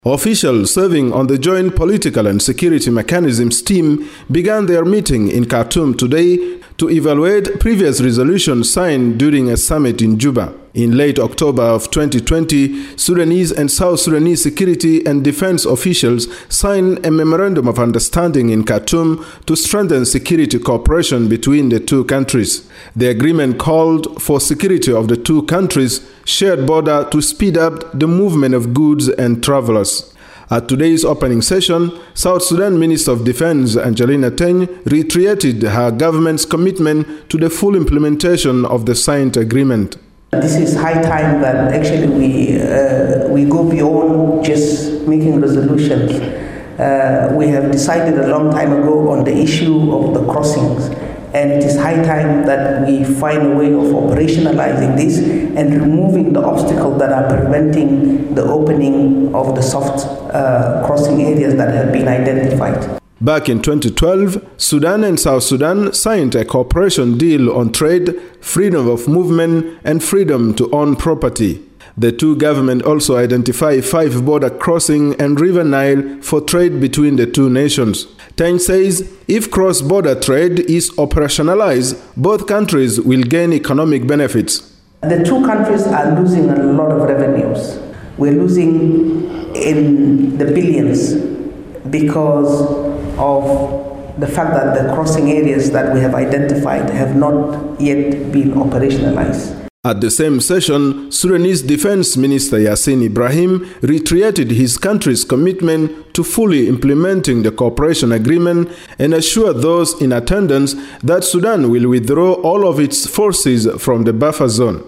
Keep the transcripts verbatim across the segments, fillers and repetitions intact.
Officials serving on the Joint Political and Security Mechanisms team began their meeting in Khartoum today to evaluate previous resolutions signed during a summit in Juba. In late October of twenty twenty, Sudanese and South Sudanese security and defense officials signed a memorandum of understanding in Khartoum to strengthen security cooperation between the two countries. The agreement called for security of the two countries' shared border to speed up the movement of goods and travelers. At today's opening session, South Sudan Minister of Defense Angelina Teny reiterated her government's commitment to the full implementation of the signed agreement. This is high time that actually we uh, we go beyond just making resolutions. Uh, we have decided a long time ago on the issue of the crossings, and it is high time that we find a way of operationalizing this and removing the obstacles that are preventing the opening of the soft uh, crossing areas that have been identified. Back in twenty twelve, Sudan and South Sudan signed a cooperation deal on trade, freedom of movement, and freedom to own property. The two governments also identify five border crossing and River Nile for trade between the two nations. Teny says if cross-border trade is operationalized, both countries will gain economic benefits. The two countries are losing a lot of revenues. We're losing in the billions because of the fact that the crossing areas that we have identified have not yet been operationalized. At the same session, Sudanese Defense Minister Yassin Ibrahim reiterated his country's commitment to fully implementing the cooperation agreement and assured those in attendance that Sudan will withdraw all of its forces from the buffer zone.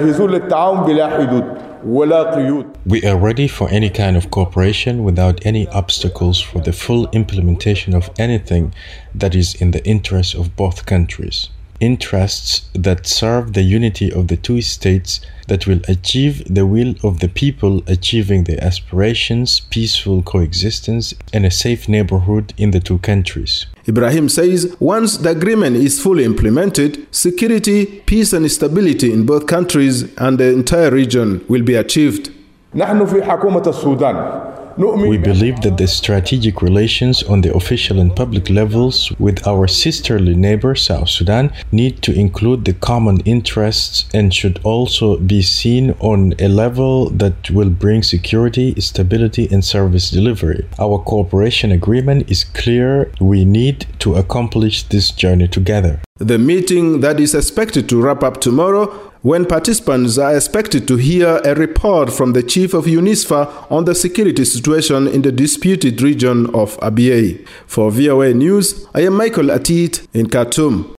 We are ready for any kind of cooperation without any obstacles for the full implementation of anything that is in the interest of both countries. Interests that serve the unity of the two states, that will achieve the will of the people, achieving their aspirations, peaceful coexistence, and a safe neighborhood in the two countries. Ibrahim says once the agreement is fully implemented, security, peace and stability in both countries and the entire region will be achieved. We believe that the strategic relations on the official and public levels with our sisterly neighbor South Sudan need to include the common interests and should also be seen on a level that will bring security, stability and service delivery. Our cooperation agreement is clear. We need to accomplish this journey together. The meeting that is expected to wrap up tomorrow, when participants are expected to hear a report from the chief of UNISFA on the security situation in the disputed region of Abyei. For V O A News, I am Michael Atit in Khartoum.